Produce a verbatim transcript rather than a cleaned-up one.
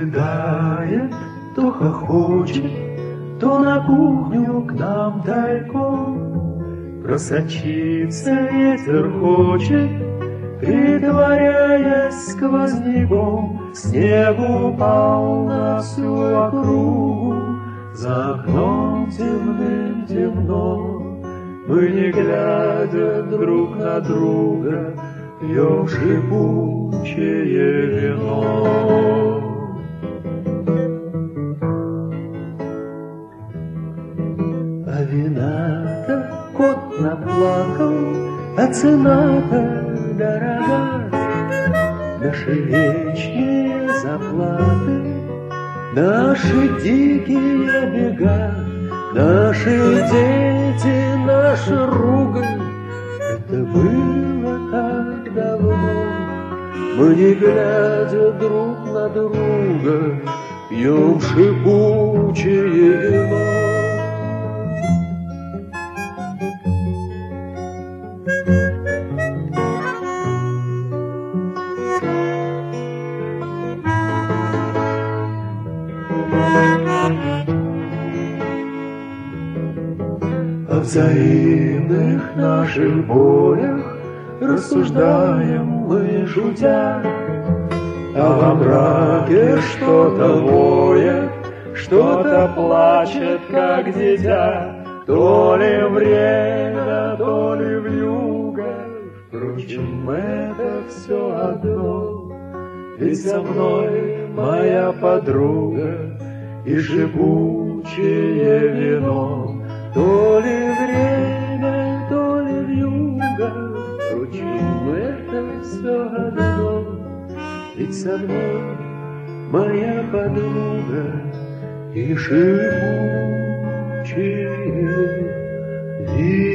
рыдает, то хохочет, то на кухню к нам тайком просочиться ветер хочет, притворяясь сквозняком. Снег упал на всю округу, за окном темным темно. Мы, не глядя друг на друга, пьем шипучее вино. А вина-то кот наплакал, а цена-то дорога. Наши вечные заплаты, наши дикие бега, наши дети, наша ругань. Это было так давно. Мы, не глядя друг на друга, пьем шипучее вино. О взаимных наших болях рассуждаем мы, шутя, а во мраке что-то воет, что-то плачет, как дитя. То ли время, то ли вьюга, впрочем, это все одно. Ведь со мной моя подруга и шипучее вино. То ли время, то ли вьюга, впрочем, это все одно. Ведь со мной моя подруга и шипучее вино.